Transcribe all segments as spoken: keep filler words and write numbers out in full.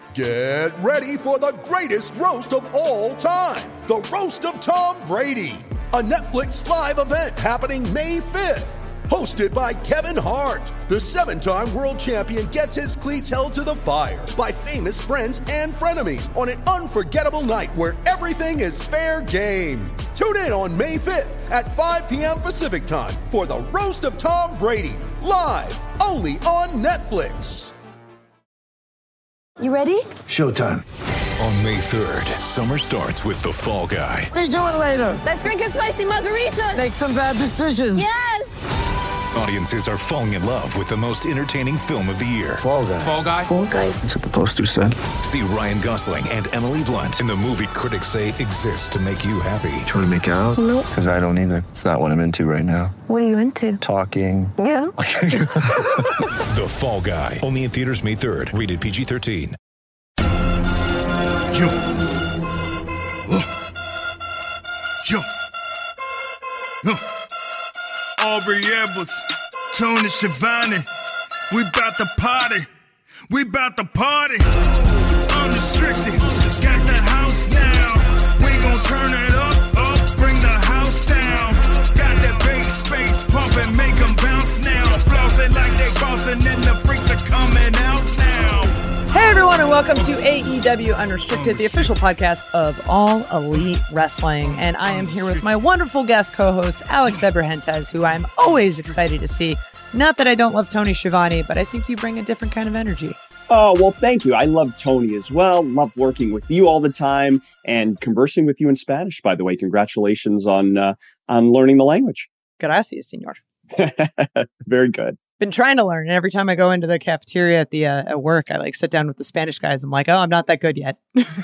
Get ready for the greatest roast of all time, the Roast of Tom Brady, a Netflix live event happening May fifth. Hosted by Kevin Hart, the seven-time world champion gets his cleats held to the fire by famous friends and frenemies on an unforgettable night where everything is fair game. Tune in on May fifth at five p.m. Pacific time for the Roast of Tom Brady, live only on Netflix. You ready? Showtime. On May third, summer starts with The Fall Guy. Let's do it later. Let's drink a spicy margarita. Make some bad decisions. Yes! Audiences are falling in love with the most entertaining film of the year. Fall Guy. Fall Guy? Fall Guy. That's what the poster said. See Ryan Gosling and Emily Blunt in the movie critics say exists to make you happy. Trying to make it out? Nope. Because I don't either. It's not what I'm into right now. What are you into? Talking. Yeah. The Fall Guy. Only in theaters May third. Rated P G thirteen. Yo. Uh. Yo. Yo. Aubrey Edwards, Tony Schiavone. We bout to party. We bout to party. Unrestricted. Got the house now. We gon' turn it up, up. Bring the house down. Got that big space pumping, make them bounce now. Flossing like they bossing and the freaks are coming out now. Hey everyone, and welcome to A E W Unrestricted, the official podcast of All Elite Wrestling. And I am here with my wonderful guest co-host, Alex Abrahantes, who I'm always excited to see. Not that I don't love Tony Schiavone, but I think you bring a different kind of energy. Oh, well, thank you. I love Tony as well. Love working with you all the time and conversing with you in Spanish, by the way. Congratulations on uh, on learning the language. Gracias, senor. Very good. Been trying to learn, and every time I go into the cafeteria at the uh, at work, I like sit down with the Spanish guys. I'm like, oh, I'm not that good yet.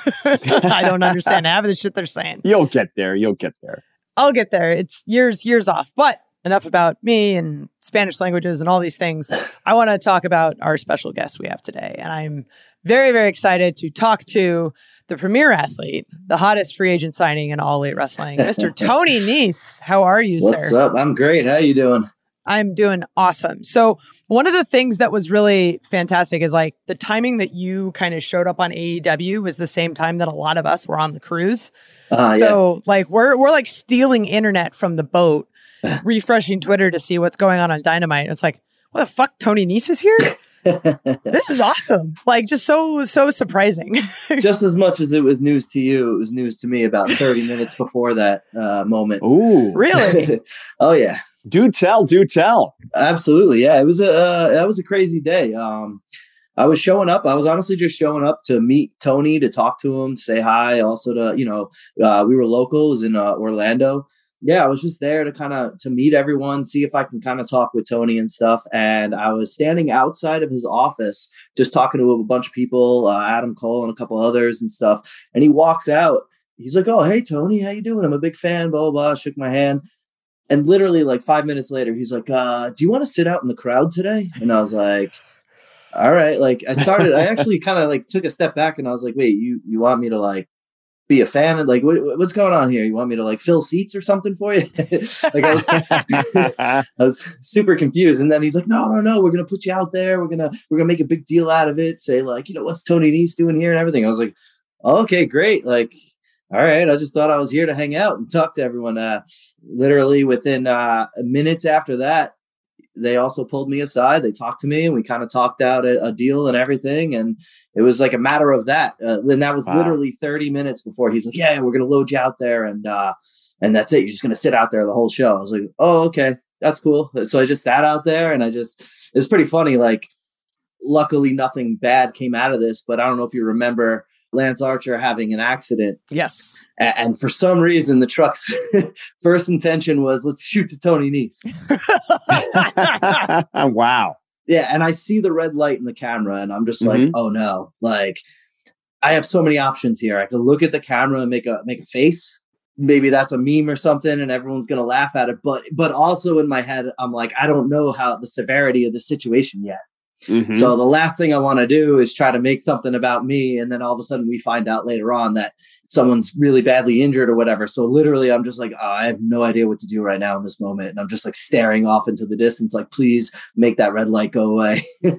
I don't understand half of the shit they're saying. You'll get there. You'll get there. I'll get there. It's years, years off. But enough about me and Spanish languages and all these things. I want to talk about our special guest we have today. And I'm very, very excited to talk to the premier athlete, the hottest free agent signing in All Elite Wrestling, Mister Tony Nese. How are you, What's sir? What's up? I'm great. How you doing? I'm doing awesome. So one of the things that was really fantastic is like the timing that you kind of showed up on A E W was the same time that a lot of us were on the cruise. Uh, so yeah. like we're we're like stealing internet from the boat, refreshing Twitter to see what's going on on Dynamite. It's like, what the fuck? Tony Nese is here? This is awesome. Like just so, so surprising. Just as much as it was news to you, it was news to me about thirty minutes before that uh, moment. Ooh, really? Oh yeah. Do tell, do tell. Absolutely. Yeah. It was a, uh, that was a crazy day. Um, I was showing up. I was honestly just showing up to meet Tony, to talk to him, say hi. Also to, you know, uh, we were locals in uh, Orlando. Yeah, I was just there to kind of to meet everyone, see if I can kind of talk with Tony and stuff. And I was standing outside of his office, just talking to a bunch of people, uh, Adam Cole and a couple others and stuff. And he walks out. He's like, "Oh, hey, Tony, how you doing? I'm a big fan, blah, blah, blah." Shook my hand. And literally like five minutes later, he's like, uh, "Do you want to sit out in the crowd today?" And I was like, all right. Like I started, I actually kind of like took a step back and I was like, wait, you, you want me to like be a fan of like what, what's going on here? You want me to like fill seats or something for you? Like I was, I was super confused. And then he's like, no, no, no, we're gonna put you out there. We're gonna we're gonna make a big deal out of it. Say like, you know, what's Tony Nese doing here and everything. I was like, oh, okay, great. Like, all right. I just thought I was here to hang out and talk to everyone. Uh, literally within uh, minutes after that, they also pulled me aside. They talked to me and we kind of talked out a, a deal and everything. And it was like a matter of that. Uh, and that was wow. literally thirty minutes before he's like, yeah, we're going to load you out there. And, uh, and that's it. You're just going to sit out there the whole show. I was like, oh, okay, that's cool. So I just sat out there and I just, it was pretty funny. Like, luckily nothing bad came out of this, but I don't know if you remember Lance Archer having an accident. Yes. A- and for some reason, the truck's first intention was, let's shoot to Tony Nese. Wow. Yeah. And I see the red light in the camera and I'm just like, mm-hmm. oh no, like I have so many options here. I could look at the camera and make a, make a face. Maybe that's a meme or something and everyone's going to laugh at it. But, but also in my head, I'm like, I don't know how the severity of the situation yet. Mm-hmm. So the last thing I want to do is try to make something about me. And then all of a sudden we find out later on that someone's really badly injured or whatever. So literally I'm just like, oh, I have no idea what to do right now in this moment. And I'm just like staring off into the distance, like, please make that red light go away.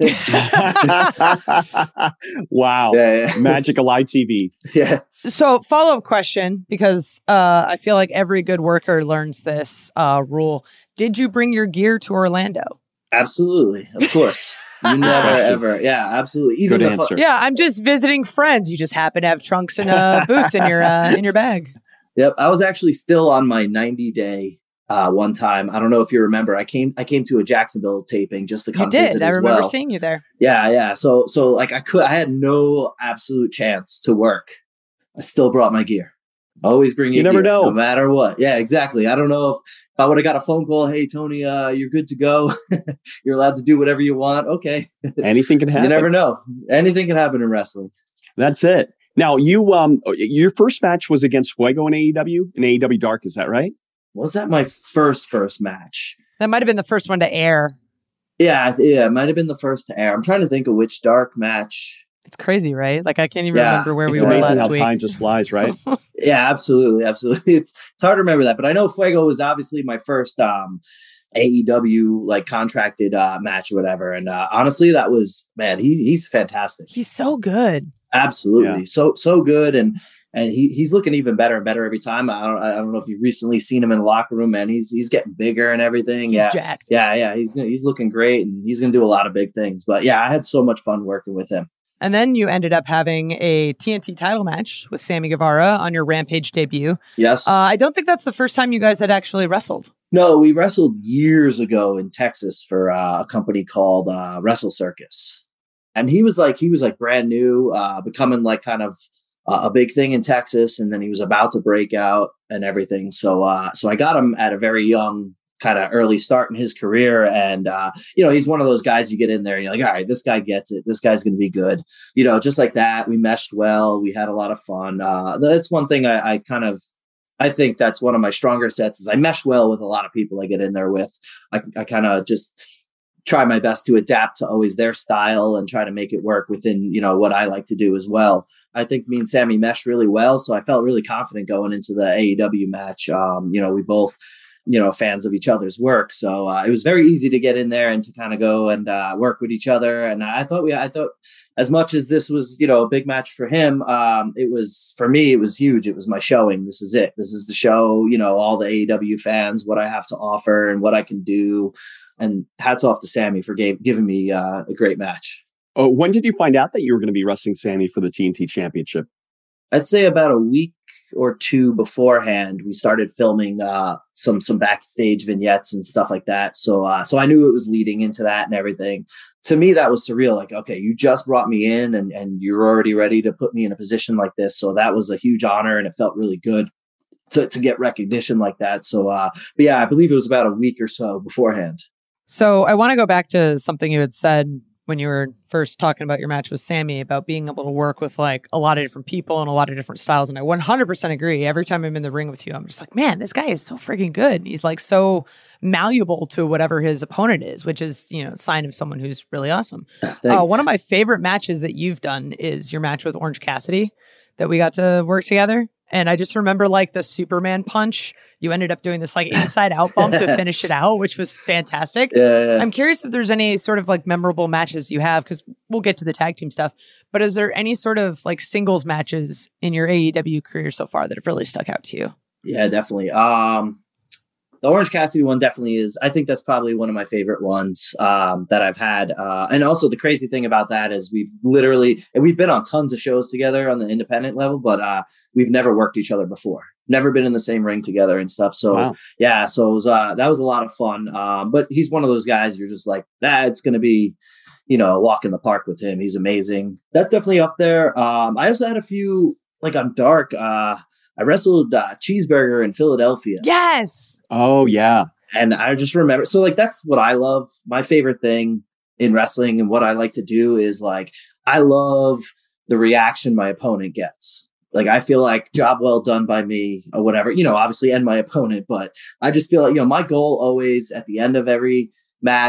Wow. Yeah, yeah. Magical I T V. Yeah. So follow-up question, because uh, I feel like every good worker learns this uh, rule. Did you bring your gear to Orlando? Absolutely. Of course. You never, ever. Yeah, absolutely. Even Good answer. Fu- yeah, I'm just visiting friends. You just happen to have trunks and uh, boots in your uh, in your bag. Yep. I was actually still on my ninety day uh, one time. I don't know if you remember. I came I came to a Jacksonville taping just to come you did. visit I as remember well. seeing you there. Yeah, yeah. So so like I could I had no absolute chance to work. I still brought my gear. Always bring your You never gear, know. no matter what. Yeah, exactly. I don't know if, if I would have got a phone call, hey, Tony, uh, you're good to go. You're allowed to do whatever you want. Okay. Anything can happen. You never know. Anything can happen in wrestling. That's it. Now, you, um, your first match was against Fuego in A E W, in A E W Dark. Is that right? Was that my first, first match? That might have been the first one to air. Yeah, yeah, it might have been the first to air. I'm trying to think of which Dark match. It's crazy, right? Like I can't even Yeah, remember where we It's were amazing last how week. time just flies, right? Yeah, absolutely, absolutely. It's it's hard to remember that, but I know Fuego was obviously my first um, A E W like contracted uh, match or whatever. And uh, honestly, that was man, he he's fantastic. He's so good. Absolutely, Yeah. so so good, and and he he's looking even better and better every time. I don't I don't know if you've recently seen him in the locker room, man. He's he's getting bigger and everything. He's yeah, jacked. yeah, yeah. He's he's looking great, and he's gonna do a lot of big things. But yeah, I had so much fun working with him. And then you ended up having a T N T title match with Sammy Guevara on your Rampage debut. Yes. Uh, I don't think that's the first time you guys had actually wrestled. No, we wrestled years ago in Texas for uh, a company called uh, Wrestle Circus. And he was like, he was like brand new, uh, becoming like kind of uh, a big thing in Texas. And then he was about to break out and everything. So, uh, so I got him at a very young kind of early start in his career. And, uh, you know, he's one of those guys you get in there and you're like, all right, this guy gets it. This guy's going to be good. You know, just like that. We meshed well. We had a lot of fun. Uh, that's one thing I, I kind of, I think that's one of my stronger sets is I mesh well with a lot of people I get in there with. I, I kind of just try my best to adapt to always their style and try to make it work within, you know, what I like to do as well. I think me and Sammy meshed really well. So I felt really confident going into the A E W match. Um, you know, we both, you know, fans of each other's work. So uh, it was very easy to get in there and to kind of go and uh, work with each other. And I thought we, I thought as much as this was, you know, a big match for him, um, it was, for me, it was huge. It was my showing. This is it. This is the show, you know, all the A E W fans, what I have to offer and what I can do. And hats off to Sammy for gave, giving me uh, a great match. Oh, when did you find out that you were going to be wrestling Sammy for the T N T Championship? I'd say about a week or two beforehand, we started filming uh, some some backstage vignettes and stuff like that. So uh, so I knew it was leading into that and everything. To me, that was surreal. Like, okay, you just brought me in and, and you're already ready to put me in a position like this. So that was a huge honor and it felt really good to, to get recognition like that. So, uh, but yeah, I believe it was about a week or so beforehand. So I want to go back to something you had said when you were first talking about your match with Sammy about being able to work with like a lot of different people and a lot of different styles. And I one hundred percent agree. Every time I'm in the ring with you, I'm just like, man, this guy is so freaking good. And he's like so malleable to whatever his opponent is, which is, you know, a sign of someone who's really awesome. Uh, one of my favorite matches that you've done is your match with Orange Cassidy that we got to work together. And I just remember like the Superman punch. You ended up doing this like inside out bump to finish it out, which was fantastic. Yeah, yeah. I'm curious if there's any sort of like memorable matches you have, because we'll get to the tag team stuff. But is there any sort of like singles matches in your A E W career so far that have really stuck out to you? Yeah, definitely. Um, the Orange Cassidy one definitely is. I think that's probably one of my favorite ones um, that I've had. Uh, and also the crazy thing about that is we've literally, and we've been on tons of shows together on the independent level, but uh, we've never worked each other before. Never been in the same ring together and stuff. So wow. yeah, so it was, uh, that was a lot of fun. Um, but he's one of those guys you're just like, ah, it's going to be, you know, a walk in the park with him. He's amazing. That's definitely up there. Um, I also had a few like on Dark. Uh, I wrestled uh, Cheeseburger in Philadelphia. Yes. Oh, yeah. And I just remember. So like, that's what I love. My favorite thing in wrestling and what I like to do is like, I love the reaction my opponent gets. Like, I feel like job well done by me or whatever, you know, obviously, and my opponent. But I just feel like, you know, my goal always at the end of every match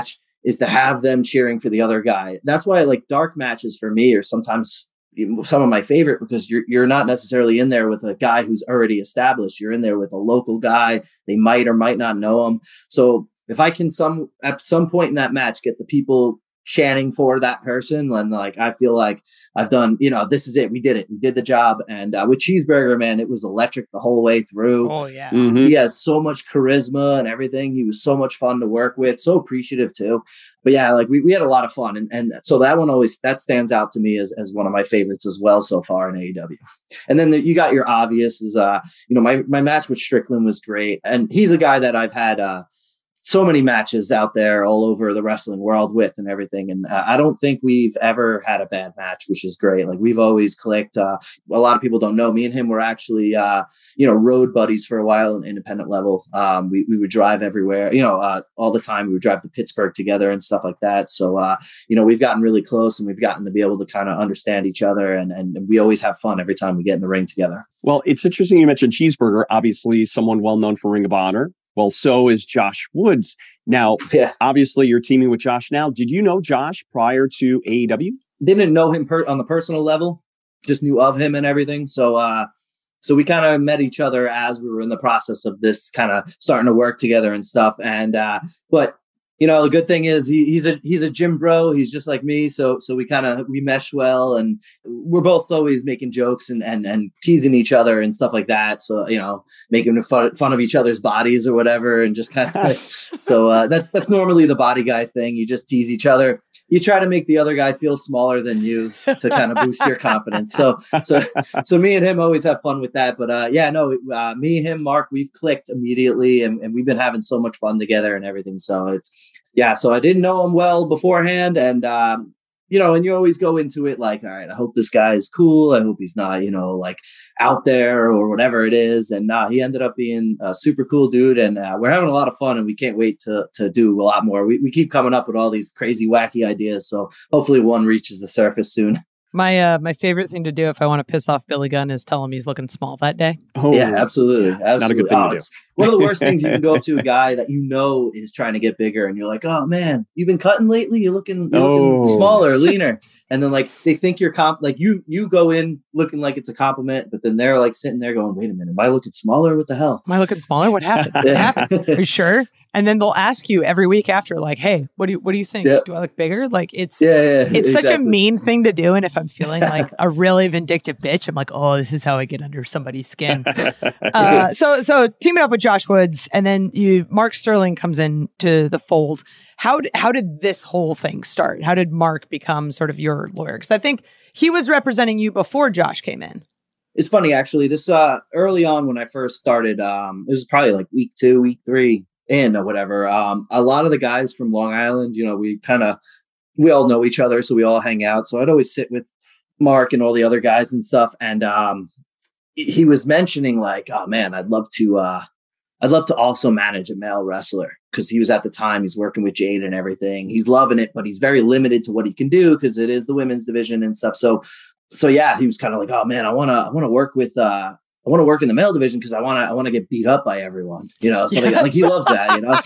is to have them cheering for the other guy. That's why like dark matches for me are sometimes some of my favorite, because you're you're not necessarily in there with a guy who's already established. You're in there with a local guy. They might or might not know him. So if I can some at some point in that match get the people chanting for that person, and like I feel like I've done, you know, this is it. We did it. We did the job. And uh, with Cheeseburger, man, it was electric the whole way through. Oh yeah, mm-hmm. He has so much charisma and everything. He was so much fun to work with. So appreciative too. But yeah, like we, we had a lot of fun, and and so that one always that stands out to me as as one of my favorites as well so far in A E W. And then the, you got your obvious is uh you know my my match with Strickland was great, and he's a guy that I've had uh. so many matches out there all over the wrestling world with and everything. And uh, I don't think we've ever had a bad match, which is great. Like we've always clicked. Uh, a lot of people don't know me and him were actually, uh, you know, road buddies for a while in independent level. Um, we, we would drive everywhere, you know, uh, all the time. We would drive to Pittsburgh together and stuff like that. So, uh, you know, we've gotten really close, and we've gotten to be able to kind of understand each other. And, and we always have fun every time we get in the ring together. Well, it's interesting you mentioned Cheeseburger, obviously someone well known for Ring of Honor. Well, so is Josh Woods. Now, yeah. Obviously, you're teaming with Josh now. Did you know Josh prior to A E W? Didn't know him per- on the personal level, just knew of him and everything. So, uh, so we kind of met each other as we were in the process of this kind of starting to work together and stuff. And, uh, but you know, the good thing is he, he's a he's a gym bro. He's just like me, so so we kind of we mesh well, and we're both always making jokes and and and teasing each other and stuff like that. So you know, making fun, fun of each other's bodies or whatever, and just kind of so uh, that's that's normally the body guy thing. You just tease each other. You try to make the other guy feel smaller than you to kind of boost your confidence. So so so me and him always have fun with that. But uh, yeah, no, uh, me, him, Mark, we've clicked immediately, and, and we've been having so much fun together and everything. So it's. Yeah, so I didn't know him well beforehand, and um, you know, and you always go into it like, all right, I hope this guy is cool. I hope he's not, you know, like out there or whatever it is. And uh, he ended up being a super cool dude, and uh, we're having a lot of fun, and we can't wait to to do a lot more. We we keep coming up with all these crazy, wacky ideas, so hopefully one reaches the surface soon. My uh, my favorite thing to do if I want to piss off Billy Gunn is tell him he's looking small that day. Oh, yeah, absolutely. absolutely. Not a good thing oh, to do. One of the worst things you can go up to a guy that you know is trying to get bigger, and you're like, oh man, you've been cutting lately? You're looking, you're oh. looking smaller, leaner. And then like they think you're comp like you you go in looking like it's a compliment, but then they're like sitting there going, wait a minute, am I looking smaller? What the hell? Am I looking smaller? What happened? What happened? Are you sure? And then they'll ask you every week after, like, hey, what do you what do you think? Yep. Do I look bigger? Like it's yeah, yeah, it's exactly. such a mean thing to do. And if I'm feeling like a really vindictive bitch, I'm like, oh, this is how I get under somebody's skin. uh, so so teaming up with Josh Woods, and then you Mark Sterling comes in to the fold. How d- how did this whole thing start? How did Mark become sort of your lawyer? Because I think he was representing you before Josh came in. It's funny, actually. This uh, early on when I first started, um, it was probably like week two, week three in or whatever. Um, a lot of the guys from Long Island, you know, we kind of, we all know each other, so we all hang out. So I'd always sit with Mark and all the other guys and stuff. And um, he was mentioning like, oh man, I'd love to, uh, I'd love to also manage a male wrestler, because he was at the time, he's working with Jade and everything. He's loving it, but he's very limited to what he can do because it is the women's division and stuff. So, so yeah, he was kind of like, oh man, I want to, I want to work with, uh, I want to work in the male division because I want to, I want to get beat up by everyone, you know, something yes. like he loves that, you know,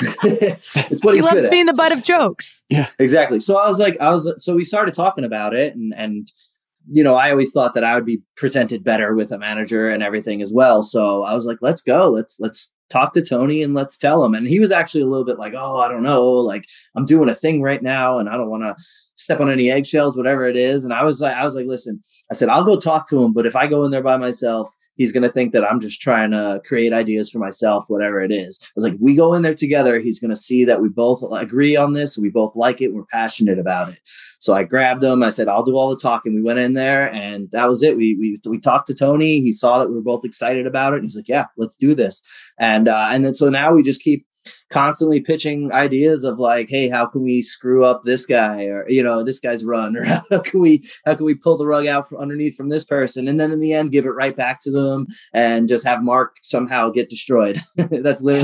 it's what he he's loves good being at. the butt of jokes. Yeah, exactly. So I was like, I was, so we started talking about it, and, and, you know, I always thought that I would be presented better with a manager and everything as well. So I was like, let's go, let's, let's talk to Tony and let's tell him. And he was actually a little bit like, oh, I don't know, like I'm doing a thing right now and I don't want to step on any eggshells, whatever it is. And I was like, I was like, listen, I said, I'll go talk to him, but if I go in there by myself, he's going to think that I'm just trying to create ideas for myself, whatever it is. I was like, if we go in there together, he's going to see that we both agree on this. We both like it. We're passionate about it. So I grabbed him. I said, I'll do all the talking. We went in there and that was it. We, we, we talked to Tony. He saw that we were both excited about it. And he's like, yeah, let's do this. And, uh, and then, so now we just keep constantly pitching ideas of like, hey, how can we screw up this guy, or, you know, this guy's run, or how can we, how can we pull the rug out from underneath from this person? And then in the end, give it right back to them and just have Mark somehow get destroyed. That's literally,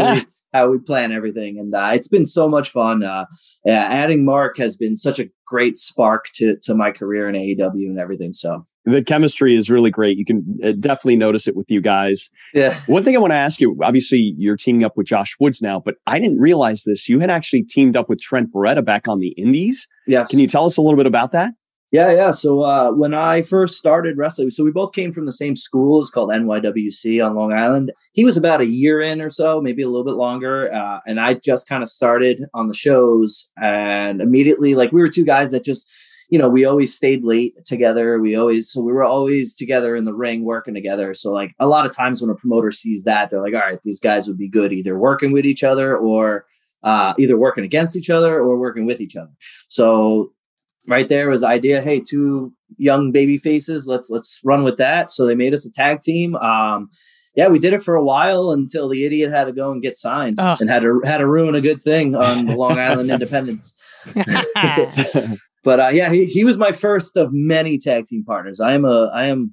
how we plan everything. And uh, it's been so much fun. Uh, yeah, adding Mark has been such a great spark to to my career in A E W and everything. So the chemistry is really great. You can uh, definitely notice it with you guys. Yeah. One thing I want to ask you, obviously you're teaming up with Josh Woods now, but I didn't realize this. You had actually teamed up with Trent Beretta back on the Indies. Yes. Can you tell us a little bit about that? Yeah, yeah. So uh, when I first started wrestling, so we both came from the same school. It's called N Y W C on Long Island. He was about a year in or so, maybe a little bit longer. Uh, and I just kind of started on the shows, and immediately, like, we were two guys that just, you know, we always stayed late together. We always, so we were always together in the ring working together. So like a lot of times when a promoter sees that, they're like, all right, these guys would be good either working with each other or uh, either working against each other or working with each other. So right there was the idea, hey, two young baby faces, let's let's run with that. So they made us a tag team. Um, yeah, we did it for a while until the idiot had to go and get signed oh. and had to had to ruin a good thing on the Long Island Independence. But uh, yeah, he, he was my first of many tag team partners. I am a I am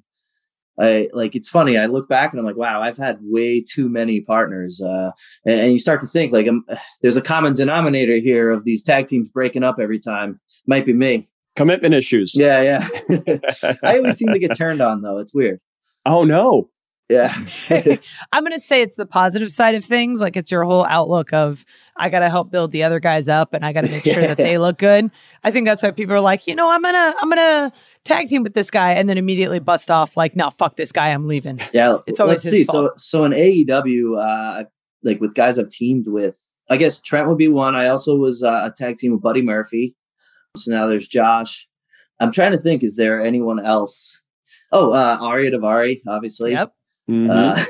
I like it's funny. I look back and I'm like, wow, I've had way too many partners. Uh, and, and you start to think like, um, there's a common denominator here of these tag teams breaking up every time. Might be me. Commitment issues. Yeah, yeah. I always seem to get turned on though. It's weird. Oh no. Yeah. I'm going to say it's the positive side of things. Like it's your whole outlook of, I got to help build the other guys up and I got to make sure that they look good. I think that's why people are like, you know, I'm going to, I'm going to tag team with this guy and then immediately bust off like, no, fuck this guy. I'm leaving. Yeah. It's always let's his see. fault. So, so in A E W, uh, like with guys I've teamed with, I guess Trent would be one. I also was uh, a tag team with Buddy Murphy. So now there's Josh. I'm trying to think, is there anyone else? Oh, uh, Aria Davari, obviously. Yep. Mm-hmm.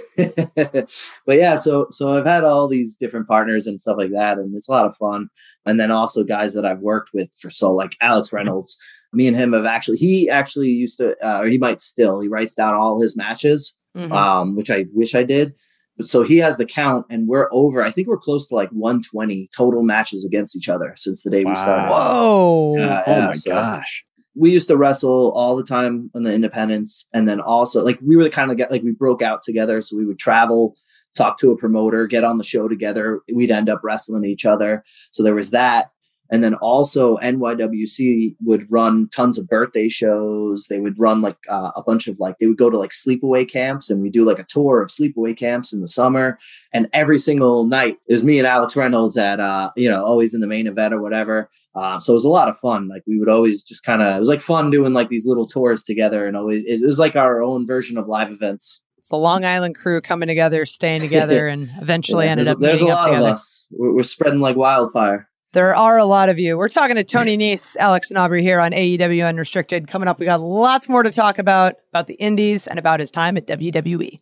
Uh, but yeah, so so I've had all these different partners and stuff like that, and it's a lot of fun. And then also guys that I've worked with for so like Alex Reynolds. Me and him have actually he actually used to, uh, or he might still. He writes down all his matches, mm-hmm. um, which I wish I did. But so he has the count, and we're over. I think we're close to like one twenty total matches against each other since the day wow. we started. Whoa! Uh, oh yeah, my so, gosh. We used to wrestle all the time on the independents. And then also like we were the kind of get like we broke out together. So we would travel, talk to a promoter, get on the show together. We'd end up wrestling each other. So there was that. And then also N Y W C would run tons of birthday shows. They would run like uh, a bunch of like, they would go to like sleepaway camps, and we do like a tour of sleepaway camps in the summer. And every single night it was me and Alex Reynolds at, uh, you know, always in the main event or whatever. Um, so it was a lot of fun. Like we would always just kind of, it was like fun doing like these little tours together, and always, it was like our own version of live events. It's the Long Island crew coming together, staying together, and eventually yeah, ended there's, up there's meeting a lot up together. of us. We're, we're spreading like wildfire. There are a lot of you. We're talking to Tony Nese, Alex and Aubrey here on A E W Unrestricted. Coming up, we got lots more to talk about, about the Indies and about his time at W W E.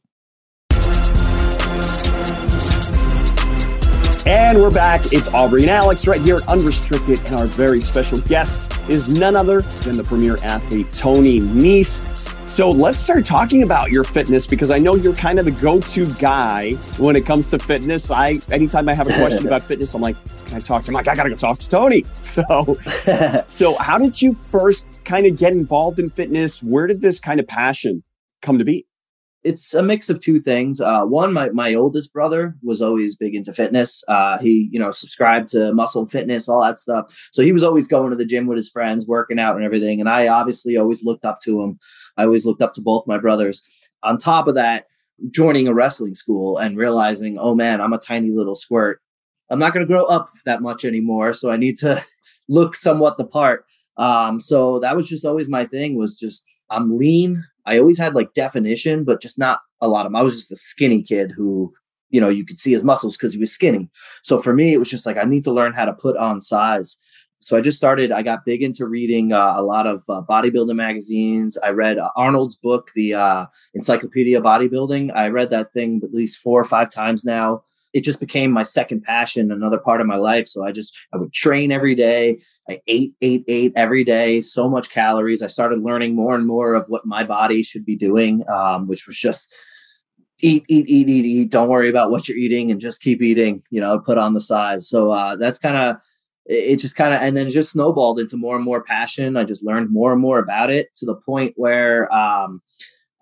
And we're back. It's Aubrey and Alex right here at Unrestricted. And our very special guest is none other than the premier athlete, Tony Nese. So let's start talking about your fitness, because I know you're kind of the go-to guy when it comes to fitness. I anytime I have a question about fitness, I'm like, can I talk to him? I'm like, I gotta go talk to Tony. So, so how did you first kind of get involved in fitness? Where did this kind of passion come to be? It's a mix of two things. Uh, one, my, my oldest brother was always big into fitness. Uh, he, you know, subscribed to Muscle Fitness, all that stuff. So he was always going to the gym with his friends, working out and everything. And I obviously always looked up to him. I always looked up to both my brothers. On top of that, joining a wrestling school and realizing, oh man, I'm a tiny little squirt. I'm not going to grow up that much anymore. So I need to look somewhat the part. Um, so that was just always my thing, was just, I'm lean. I always had like definition, but just not a lot of them. I was just a skinny kid who, you know, you could see his muscles because he was skinny. So for me, it was just like, I need to learn how to put on size. So I just started, I got big into reading uh, a lot of uh, bodybuilding magazines. I read uh, Arnold's book, the uh, Encyclopedia of Bodybuilding. I read that thing at least four or five times now. It just became my second passion, another part of my life. So I just, I would train every day. I ate, ate, ate every day, so much calories. I started learning more and more of what my body should be doing, um, which was just eat, eat, eat, eat, eat. Don't worry about what you're eating and just keep eating, you know, put on the size. So uh, that's kind of, it just kind of, and then it just snowballed into more and more passion. I just learned more and more about it to the point where, um,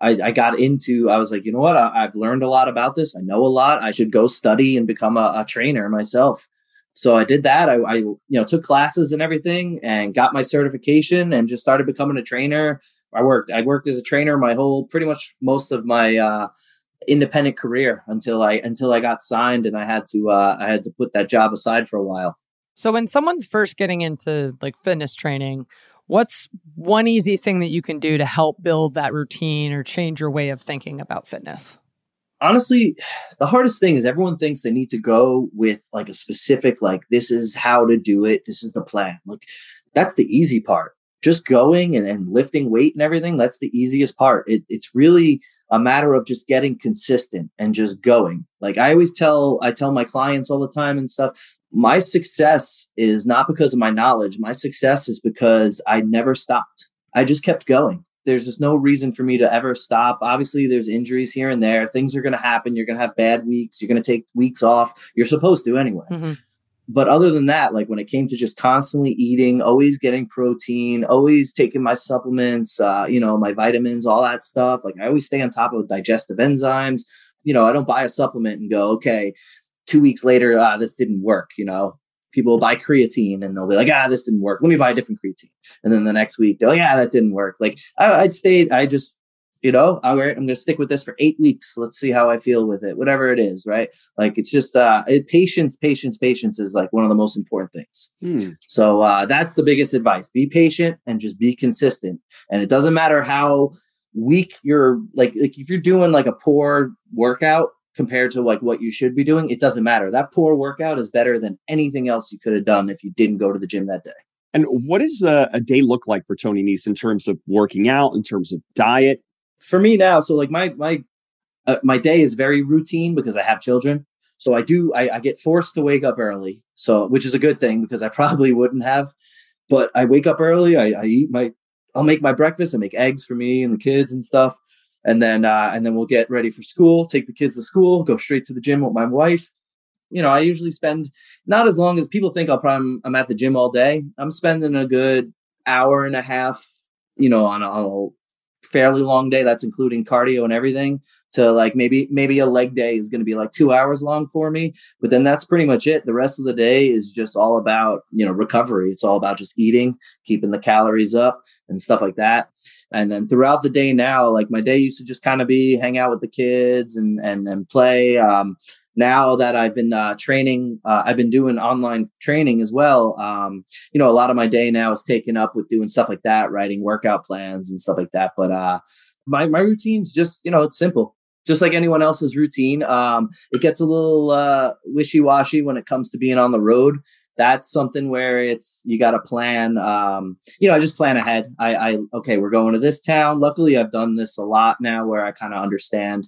I, I got into, I was like, you know what? I, I've learned a lot about this. I know a lot. I should go study and become a, a trainer myself. So I did that. I, I, you know, took classes and everything and got my certification and just started becoming a trainer. I worked, I worked as a trainer my whole, pretty much most of my, uh, independent career until I, until I got signed and I had to, uh, I had to put that job aside for a while. So when someone's first getting into like fitness training, what's one easy thing that you can do to help build that routine or change your way of thinking about fitness? Honestly, the hardest thing is everyone thinks they need to go with like a specific, like, this is how to do it. This is the plan. Like, that's the easy part. Just going and, and lifting weight and everything. That's the easiest part. It, it's really a matter of just getting consistent and just going. Like I always tell, I tell my clients all the time and stuff, my success is not because of my knowledge. My success is because I never stopped. I just kept going. There's just no reason for me to ever stop. Obviously, there's injuries here and there. Things are going to happen. You're going to have bad weeks. You're going to take weeks off. You're supposed to anyway. Mm-hmm. But other than that, like when it came to just constantly eating, always getting protein, always taking my supplements, uh, you know, my vitamins, all that stuff. Like I always stay on top of digestive enzymes. You know, I don't buy a supplement and go, okay, two weeks later, ah, this didn't work. You know, people will buy creatine and they'll be like, ah, this didn't work. Let me buy a different creatine. And then the next week, they're like, yeah, that didn't work. Like I, I'd stayed, I just, you know, all right, I'm going to stick with this for eight weeks. Let's see how I feel with it, whatever it is. Right. Like it's just uh, it, patience, patience, patience is like one of the most important things. Hmm. So uh, that's the biggest advice. Be patient and just be consistent. And it doesn't matter how weak you're like, like if you're doing like a poor workout compared to like what you should be doing, it doesn't matter. That poor workout is better than anything else you could have done if you didn't go to the gym that day. And what does a, a day look like for Tony Nese in terms of working out, in terms of diet? For me now, so like my my uh, my day is very routine because I have children. So I do I, I get forced to wake up early, so which is a good thing because I probably wouldn't have. But I wake up early. I, I eat my I'll make my breakfast. I make eggs for me and the kids and stuff. And then, uh, and then we'll get ready for school, take the kids to school, go straight to the gym with my wife. You know, I usually spend not as long as people think I'll probably, I'm at the gym all day. I'm spending a good hour and a half, you know, on a, on a fairly long day. That's including cardio and everything to like maybe, maybe a leg day is going to be like two hours long for me, but then that's pretty much it. The rest of the day is just all about, you know, recovery. It's all about just eating, keeping the calories up and stuff like that. And then throughout the day now, like my day used to just kind of be hang out with the kids and and and play. Um, now that I've been uh, training, uh, I've been doing online training as well. Um, you know, a lot of my day now is taken up with doing stuff like that, writing workout plans and stuff like that. But uh, my my routine's just, you know, it's simple, just like anyone else's routine. Um, it gets a little uh, wishy-washy when it comes to being on the road. That's something where it's, you got to plan, um, you know, I just plan ahead. I, I, okay, we're going to this town. Luckily I've done this a lot now where I kind of understand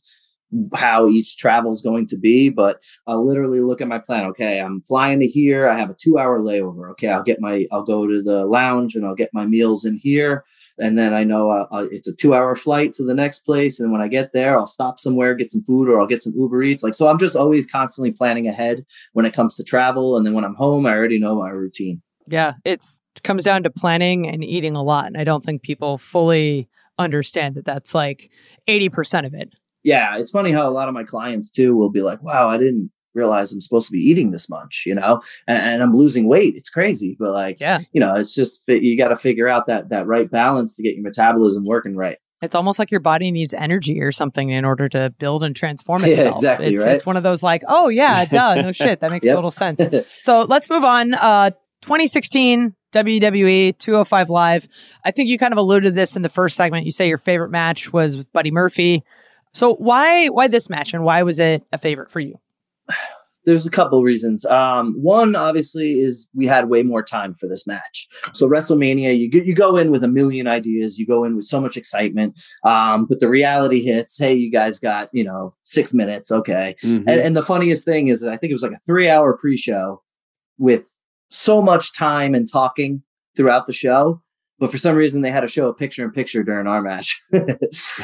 how each travel is going to be, but I'll literally look at my plan. Okay, I'm flying to here. I have a two hour layover. Okay, I'll get my, I'll go to the lounge and I'll get my meals in here. And then I know uh, uh, it's a two hour flight to the next place. And when I get there, I'll stop somewhere, get some food, or I'll get some Uber Eats. Like, so I'm just always constantly planning ahead when it comes to travel. And then when I'm home, I already know my routine. Yeah, it's it comes down to planning and eating a lot. And I don't think people fully understand that that's like eighty percent of it. Yeah, it's funny how a lot of my clients too will be like, wow, I didn't realize I'm supposed to be eating this much, you know, and, and I'm losing weight. It's crazy. But like, yeah, you know, it's just, you got to figure out that, that right balance to get your metabolism working right. It's almost like your body needs energy or something in order to build and transform itself. Yeah, exactly, it's, right? It's one of those like, oh yeah, duh, no shit. That makes yep. total sense. So let's move on. Uh, twenty sixteen W W E two oh five Live. I think you kind of alluded to this in the first segment. You say your favorite match was with Buddy Murphy. So why why this match, and why was it a favorite for you? There's a couple reasons. Um, one, obviously, is we had way more time for this match. So WrestleMania, you you go in with a million ideas. You go in with so much excitement. Um, but the reality hits, hey, you guys got, you know, six minutes. Okay. Mm-hmm. And, and the funniest thing is that I think it was like a three hour pre-show with so much time and talking throughout the show. But for some reason, they had to show a picture in picture during our match. And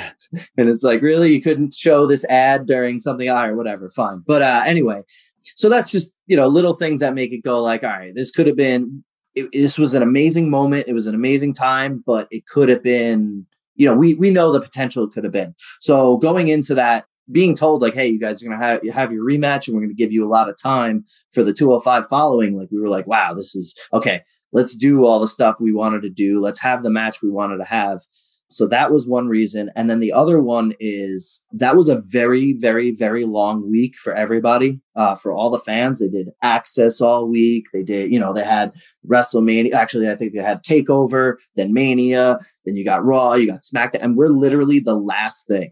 it's like, really? You couldn't show this ad during something? All right, whatever, fine. But uh, anyway, so that's just, you know, little things that make it go like, all right, this could have been, it, this was an amazing moment. It was an amazing time, but it could have been, you know, we we know the potential it could have been. So going into that, being told like, hey, you guys are going to have, have your rematch and we're going to give you a lot of time for the two oh five following. Like we were like, wow, this is okay. Let's do all the stuff we wanted to do. Let's have the match we wanted to have. So that was one reason. And then the other one is that was a very, very, very long week for everybody, uh, for all the fans. They did Access all week. They did, you know, they had WrestleMania. Actually, I think they had TakeOver, then Mania, then you got Raw, you got SmackDown. And we're literally the last thing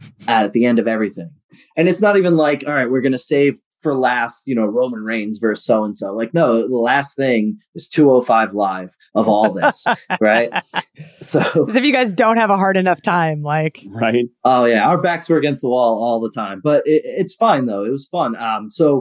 at the end of everything. And it's not even like, all right, we're going to save for last, you know, Roman Reigns versus so-and-so. Like, no, the last thing is two oh five Live of all this, right? So, as if you guys don't have a hard enough time, like, right? Oh yeah, our backs were against the wall all the time, but it, it's fine though. It was fun. Um, so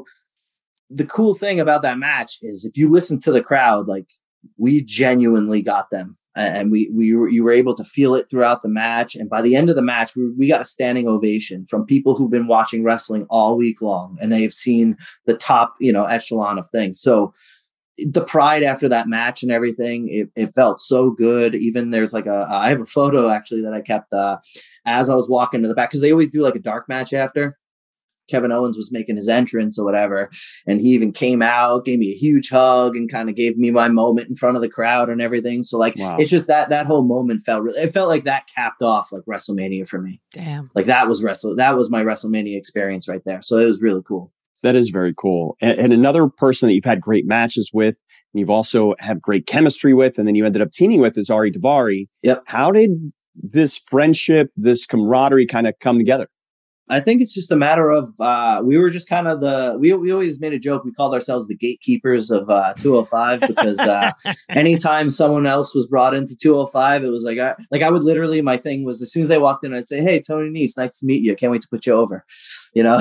the cool thing about that match is if you listen to the crowd, like we genuinely got them. And we we were, you were able to feel it throughout the match. And by the end of the match, we, we got a standing ovation from people who've been watching wrestling all week long. And they've seen the top, you know, echelon of things. So the pride after that match and everything, it, it felt so good. Even there's like a, I have a photo actually that I kept uh, as I was walking to the back, because they always do like a dark match after. Kevin Owens was making his entrance or whatever. And he even came out, gave me a huge hug and kind of gave me my moment in front of the crowd and everything. So like, wow. It's just that, that whole moment felt really, it felt like that capped off like WrestleMania for me. Damn. Like that was Wrestle. That was my WrestleMania experience right there. So it was really cool. That is very cool. And, and another person that you've had great matches with, and you've also had great chemistry with, and then you ended up teaming with is Ari Daivari. Yep. How did this friendship, this camaraderie kind of come together? I think it's just a matter of uh, we were just kind of the we we always made a joke. We called ourselves the gatekeepers of uh, two oh five because uh, anytime someone else was brought into two oh five, it was like I, like I would literally my thing was as soon as I walked in, I'd say, "Hey, Tony Nese, nice to meet you. Can't wait to put you over." You know.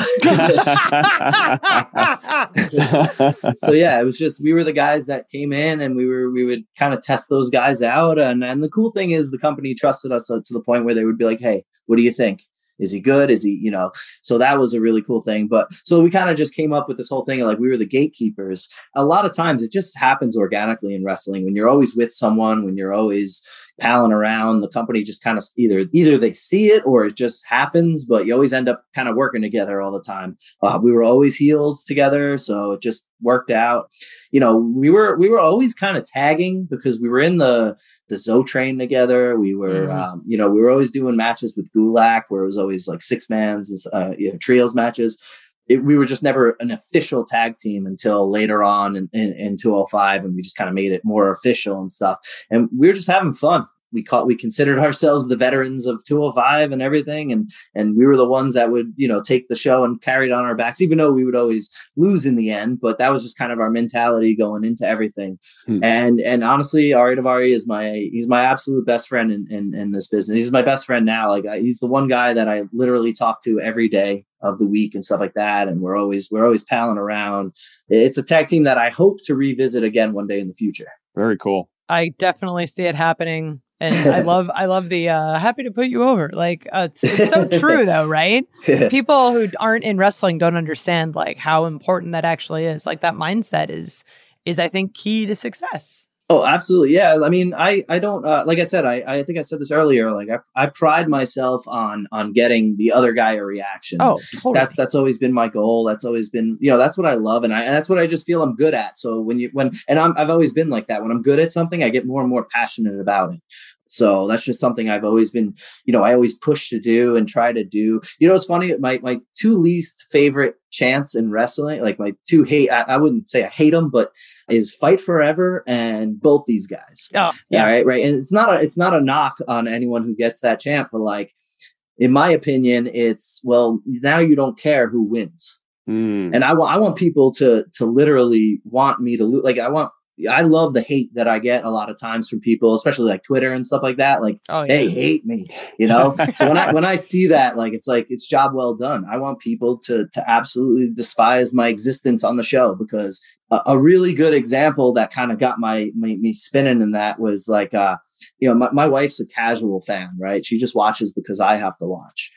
So yeah, it was just we were the guys that came in and we were we would kind of test those guys out. And and the cool thing is the company trusted us to the point where they would be like, "Hey, what do you think? Is he good? Is he, you know?" So that was a really cool thing. But so we kind of just came up with this whole thing of like we were the gatekeepers. A lot of times it just happens organically in wrestling when you're always with someone, when you're always palling around. The company just kind of either either they see it or it just happens, but you always end up kind of working together all the time. Uh, we were always heels together, so it just worked out. You know, we were we were always kind of tagging because we were in the the Zo Train together. We were, mm-hmm. um, you know, we were always doing matches with Gulak where it was always like six mans, uh, you know, trios matches. It, we were just never an official tag team until later on in, in, in two oh five, and we just kind of made it more official and stuff. And we were just having fun. We caught, we considered ourselves the veterans of two oh five and everything. And, and we were the ones that would, you know, take the show and carry it on our backs, even though we would always lose in the end. But that was just kind of our mentality going into everything. Hmm. And, and honestly, Ari Daivari is my, he's my absolute best friend in, in, in this business. He's my best friend now. Like I, he's the one guy that I literally talk to every day of the week and stuff like that. And we're always, we're always palling around. It's a tag team that I hope to revisit again one day in the future. Very cool. I definitely see it happening. And I love, I love the uh, happy to put you over. Like uh, it's, it's so true though, right? People who aren't in wrestling don't understand like how important that actually is. Like that mindset is, is I think key to success. Oh, absolutely. Yeah. I mean, I, I don't, uh, like I said, I, I think I said this earlier, like I, I pride myself on, on getting the other guy a reaction. Oh, totally. That's, that's always been my goal. That's always been, you know, that's what I love. And I, and that's what I just feel I'm good at. So when you, when, and I'm, I've always been like that. When I'm good at something, I get more and more passionate about it. So that's just something I've always been, you know, I always push to do and try to do. You know, it's funny. My my two least favorite chants in wrestling, like my two hate, I, I wouldn't say I hate them, but is Fight Forever and both these guys. Oh, yeah. All right. Right. And it's not a, it's not a knock on anyone who gets that chant, but like, in my opinion, it's, well, now you don't care who wins. Mm. And I want, I want people to, to literally want me to lose. Like I want, I love the hate that I get a lot of times from people, especially like Twitter and stuff like that. Like, oh, yeah. They hate me, you know? So when I, when I see that, like, it's like, it's job well done. I want people to, to absolutely despise my existence on the show because a, a really good example that kind of got my, my, me spinning in that was like, uh, you know, my, my wife's a casual fan, right? She just watches because I have to watch.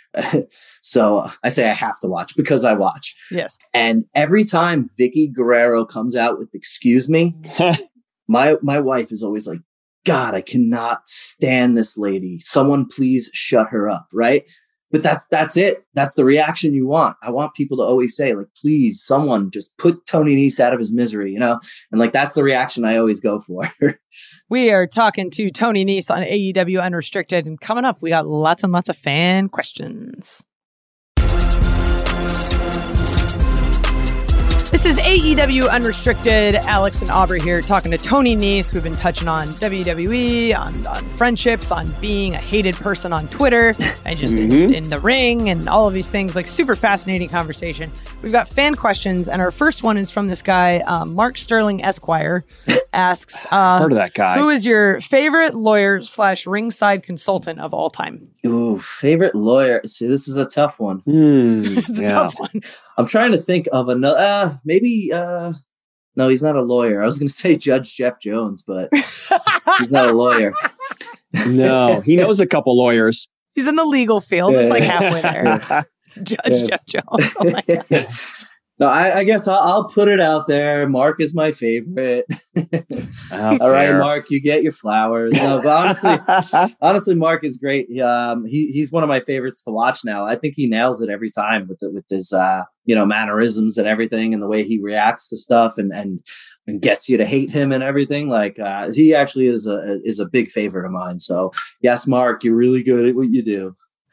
So I say I have to watch because I watch. Yes. And every time Vicky Guerrero comes out with "excuse me," my my wife is always like, God, I cannot stand this lady. Someone please shut her up, right? But that's that's it. That's the reaction you want. I want people to always say, like, please, someone just put Tony Nese out of his misery, you know? And like, that's the reaction I always go for. We are talking to Tony Nese on A E W Unrestricted. And coming up, we got lots and lots of fan questions. This is A E W Unrestricted. Alex and Aubrey here talking to Tony Nese. We've been touching on W W E, on, on friendships, on being a hated person on Twitter, and just mm-hmm. in, in the ring, and all of these things. Like, super fascinating conversation. We've got fan questions, and our first one is from this guy, um, Mark Sterling Esquire, asks, uh, heard of that guy. Who is your favorite lawyer slash ringside consultant of all time? Ooh, favorite lawyer. See, this is a tough one. Mm, it's a yeah. tough one. I'm trying to think of another, uh, maybe, uh, no, he's not a lawyer. I was going to say Judge Jeff Jones, but he's not a lawyer. No, he knows a couple lawyers. He's in the legal field. It's like halfway there. Judge Yeah. Jeff Jones. Oh my God. No, I, I guess I'll, I'll put it out there. Mark is my favorite. Oh, All right, fair. Mark, you get your flowers. No, but honestly, honestly, Mark is great. Um, he he's one of my favorites to watch now. I think he nails it every time with the, with his uh, you know, mannerisms and everything, and the way he reacts to stuff, and and and gets you to hate him and everything. Like uh, he actually is a is a big favorite of mine. So yes, Mark, you're really good at what you do.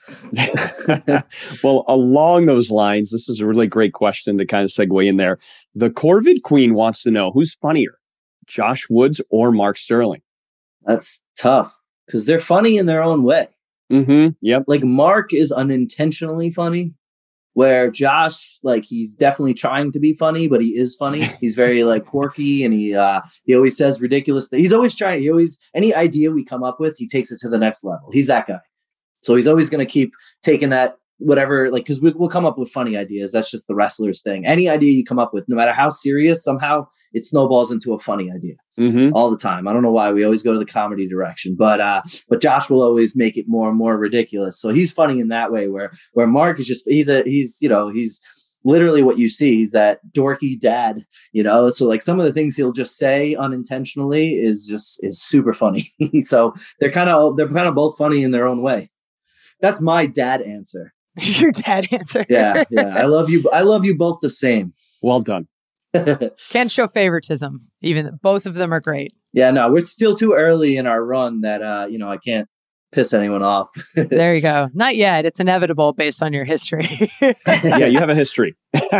Well, along those lines, this is a really great question to kind of segue in there. The Corvid Queen wants to know, who's funnier, Josh Woods or Mark Sterling? That's tough because they're funny in their own way. Mm-hmm. Yep. Like Mark is unintentionally funny, where Josh, like, he's definitely trying to be funny, but he is funny. He's very like quirky, and he uh, he always says ridiculous things. He's always trying. He always any idea we come up with, he takes it to the next level. He's that guy. So he's always going to keep taking that, whatever, like, because we, we'll come up with funny ideas. That's just the wrestler's thing. Any idea you come up with, no matter how serious, somehow it snowballs into a funny idea Mm-hmm. all the time. I don't know why we always go to the comedy direction, but uh, but Josh will always make it more and more ridiculous. So he's funny in that way. Where where Mark is just he's a he's you know he's literally what you see. He's that dorky dad, you know. So like some of the things he'll just say unintentionally is just is super funny. So they're kind of they're kind of both funny in their own way. That's my dad answer. Your dad answer. Yeah, yeah. I love you. I love you both the same. Well done. Can't show favoritism. Even both of them are great. Yeah, no, we're still too early in our run that uh, you know, I can't piss anyone off. There you go. Not yet. It's inevitable based on your history. Yeah, you have a history.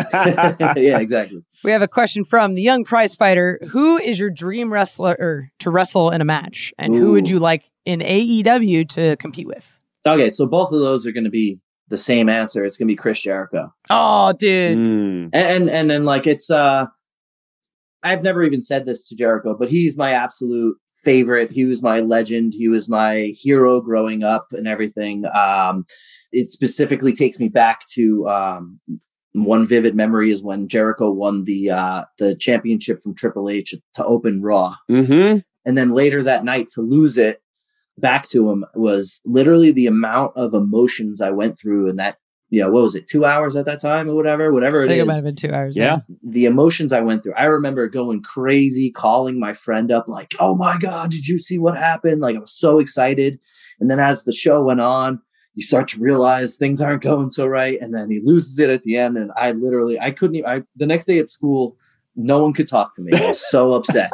Yeah, exactly. We have a question from the young prize fighter. Who is your dream wrestler or to wrestle in a match? And Ooh. Who would you like in A E W to compete with? Okay, so both of those are going to be the same answer. It's going to be Chris Jericho. Oh, dude. Mm. And, and and then like it's uh I've never even said this to Jericho, but he's my absolute favorite. He was my legend. He was my hero growing up and everything. Um, it specifically takes me back to um, one vivid memory is when Jericho won the uh, the championship from Triple H to open Raw. Mm-hmm. And then later that night to lose it back to him was literally the amount of emotions I went through in that, you know, what was it, two hours at that time or whatever, whatever it I think is. it might have been two hours. Yeah. The emotions I went through. I remember going crazy, calling my friend up like, oh my God, did you see what happened? Like I was so excited. And then as the show went on, you start to realize things aren't going so right. And then he loses it at the end. And I literally, I couldn't even, I, the next day at school, no one could talk to me. I was so upset.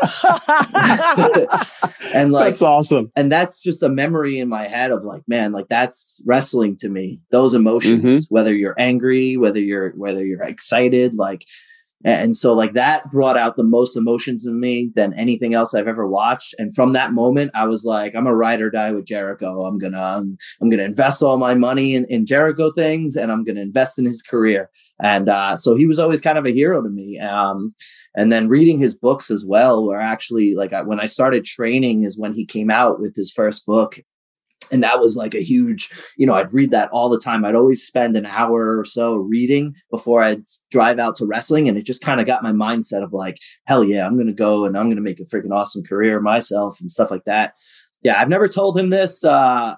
And like, that's awesome. And that's just a memory in my head of like, man, like that's wrestling to me. Those emotions, Mm-hmm. whether you're angry, whether you're, whether you're excited, like, and so like that brought out the most emotions in me than anything else I've ever watched. And from that moment, I was like, I'm a ride or die with Jericho. I'm going to, um, I'm going to invest all my money in, in Jericho things, and I'm going to invest in his career. And uh, so he was always kind of a hero to me. Um, and then reading his books as well, where actually like I, when I started training is when he came out with his first book. And that was like a huge, you know, I'd read that all the time. I'd always spend an hour or so reading before I'd drive out to wrestling. And it just kind of got my mindset of like, hell yeah, I'm going to go and I'm going to make a freaking awesome career myself and stuff like that. Yeah, I've never told him this. Uh,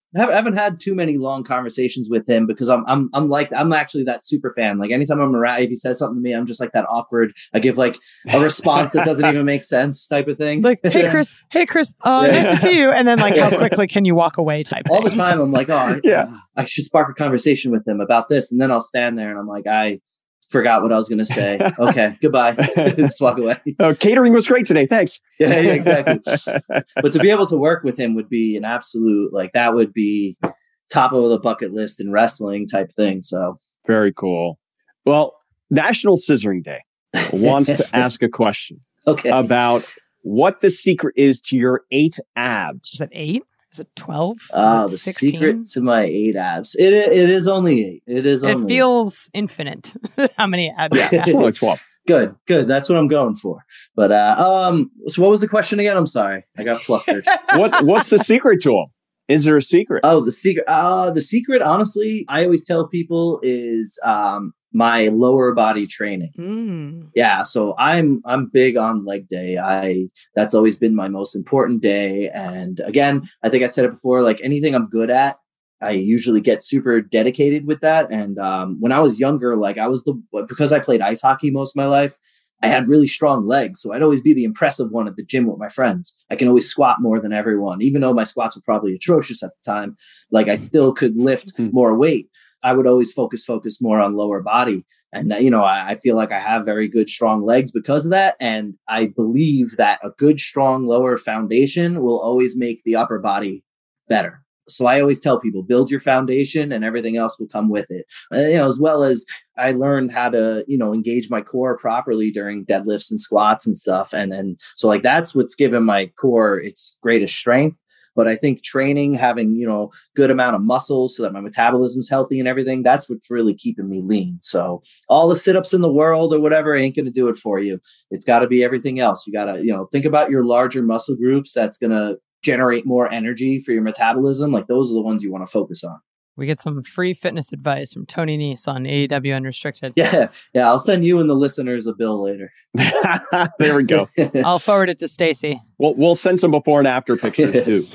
I haven't had too many long conversations with him because I'm I'm I'm like I'm actually that super fan. Like anytime I'm around, if he says something to me, I'm just like that awkward. I give like a response that doesn't even make sense type of thing. Like, hey Chris, hey Chris, uh, Yeah. nice to see you. And then like, how quickly can you walk away? Type All thing. the time. I'm like, oh Yeah. I should spark a conversation with him about this, and then I'll stand there and I'm like, I forgot what I was going to say. Okay, goodbye. Just walk away. Oh, catering was great today. Thanks. Yeah, yeah, exactly. But to be able to work with him would be an absolute, like, that would be top of the bucket list in wrestling type thing. So Very cool. Well, National Scissoring Day wants to ask a question okay. about what the secret is to your eight abs. Is it eight? Is it twelve? Oh, Is it the sixteen? secret to my eight abs. It it is only eight. It is It only feels infinite. How many abs? Yeah. you It's have. more like twelve. good. Good. That's what I'm going for. But uh, um, so what was the question again? I'm sorry, I got flustered. What What's the secret to them? Is there a secret? Oh, the secret. Uh, the secret, honestly, I always tell people is um my lower body training. Mm. Yeah, so I'm I'm big on leg day. I that's always been my most important day. And again, I think I said it before, like anything I'm good at, I usually get super dedicated with that. And um, when I was younger, like I was the because I played ice hockey most of my life, I had really strong legs. So I'd always be the impressive one at the gym with my friends. I can always squat more than everyone, even though my squats were probably atrocious at the time. Like I still could lift more weight. I would always focus, focus more on lower body. And, that, you know, I, I feel like I have very good, strong legs because of that. And I believe that a good, strong lower foundation will always make the upper body better. So I always tell people, build your foundation and everything else will come with it. Uh, you know, as well as I learned how to, you know, engage my core properly during deadlifts and squats and stuff. And then, so like, that's what's given my core its greatest strength. But I think training, having, you know, good amount of muscle so that my metabolism's healthy and everything, that's what's really keeping me lean. So all the sit-ups in the world or whatever ain't going to do it for you. It's got to be everything else. You got to, you know, think about your larger muscle groups that's going to generate more energy for your metabolism. Like those are the ones you want to focus on. We get some free fitness advice from Tony Nese on A E W Unrestricted. Yeah. Yeah. I'll send you and the listeners a bill later. There we go. I'll forward it to Stacy. We'll, we'll send some before and after pictures too.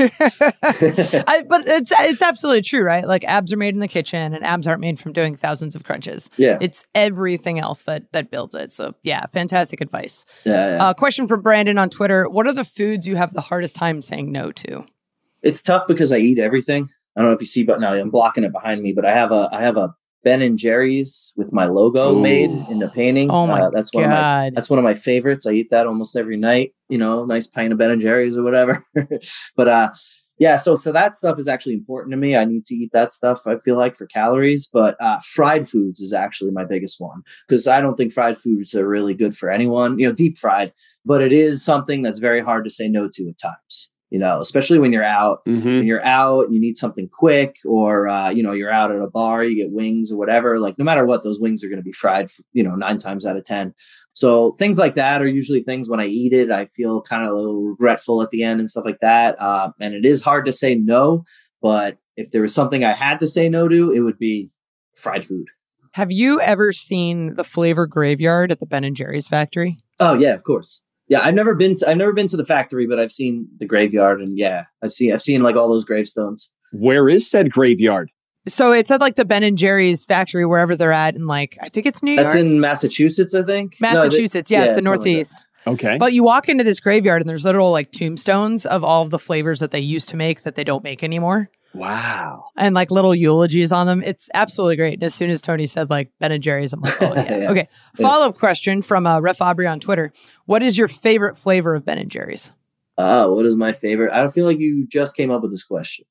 I, but it's it's absolutely true, right? Like abs are made in the kitchen and abs aren't made from doing thousands of crunches. Yeah. It's everything else that that builds it. So yeah, fantastic advice. Yeah. yeah. Uh, question from Brandon on Twitter. What are the foods you have the hardest time saying no to? It's tough because I eat everything. I don't know if you see, but now I'm blocking it behind me, but I have a, I have a Ben and Jerry's with my logo Ooh. made in the painting. Oh my uh, that's one of my, God. that's one of my favorites. I eat that almost every night, you know, nice pint of Ben and Jerry's or whatever. But, uh, yeah, so, so that stuff is actually important to me. I need to eat that stuff, I feel like, for calories, but, uh, fried foods is actually my biggest one because I don't think fried foods are really good for anyone, you know, deep fried, but it is something that's very hard to say no to at times. You know, especially when you're out, Mm-hmm. when you're out and you need something quick or, uh, you know, you're out at a bar, you get wings or whatever, like no matter what, those wings are going to be fried, you know, nine times out of ten. So things like that are usually things when I eat it, I feel kind of a little regretful at the end and stuff like that. Uh, and it is hard to say no, but if there was something I had to say no to, it would be fried food. Have you ever seen the Flavor Graveyard at the Ben and Jerry's factory? Oh yeah, of course. Yeah, I've never been to I've never been to the factory, but I've seen the graveyard, and yeah, I've seen I've seen like all those gravestones. Where is said graveyard? So it's at like the Ben and Jerry's factory, wherever they're at, in like I think it's New That's York, in Massachusetts, I think. No, they- Massachusetts. yeah, it's the something like Northeast. that. Okay. But you walk into this graveyard and there's literal like tombstones of all of the flavors that they used to make that they don't make anymore. Wow. And like little eulogies on them. It's absolutely great. And as soon as Tony said like Ben and Jerry's, I'm like, oh yeah. Yeah. Okay. Follow up question from uh, Ref Aubrey on Twitter. What is your favorite flavor of Ben and Jerry's? Oh, what is my favorite? I don't feel like you just came up with this question.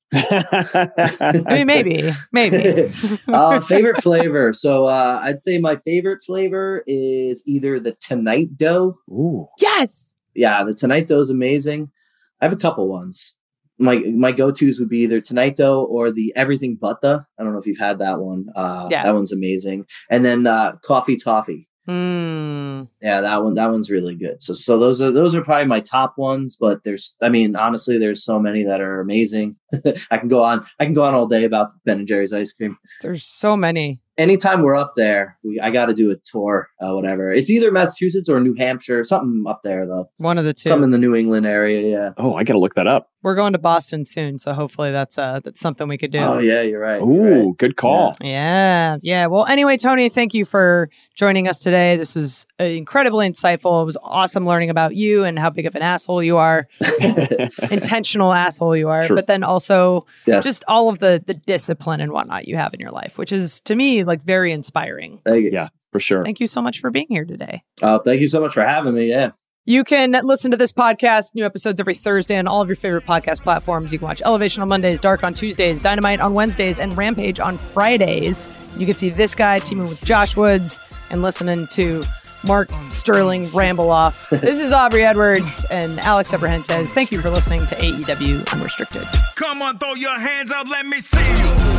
I mean, maybe, maybe. uh, favorite flavor. So uh, I'd say my favorite flavor is either the Tonight Dough. Ooh. Yes. Yeah, the Tonight Dough is amazing. I have a couple ones. My my go-tos would be either Tonight Dough or the Everything But The. I don't know if you've had that one. Uh, Yeah. That one's amazing. And then uh, Coffee Toffee. Mm. Yeah, that one that one's really good. So so those are those are probably my top ones, but there's I mean honestly there's so many that are amazing. I can go on I can go on all day about Ben and Jerry's ice cream. There's so many. Anytime we're up there, we I got to do a tour, uh, whatever. It's either Massachusetts or New Hampshire, something up there though. One of the two. Some in the New England area, yeah. Oh, I got to look that up. We're going to Boston soon, so hopefully that's uh that's something we could do. Oh yeah, you're right. Ooh, you're right. Good call. Yeah, yeah. Well, anyway, Tony, thank you for joining us today. This was incredibly insightful. It was awesome learning about you and how big of an asshole you are, intentional asshole you are, True. but then also Yes. just all of the the discipline and whatnot you have in your life, which is to me like very inspiring. Thank you. Yeah, for sure. Thank you so much for being here today. Oh, thank you so much for having me. Yeah. You can listen to this podcast, new episodes every Thursday on all of your favorite podcast platforms. You can watch Elevation on Mondays, Dark on Tuesdays, Dynamite on Wednesdays, and Rampage on Fridays. You can see this guy teaming with Josh Woods and listening to Mark Sterling ramble off. This is Aubrey Edwards and Alex Abrahantes. Thank you for listening to A E W Unrestricted. Come on, throw your hands up, let me see you.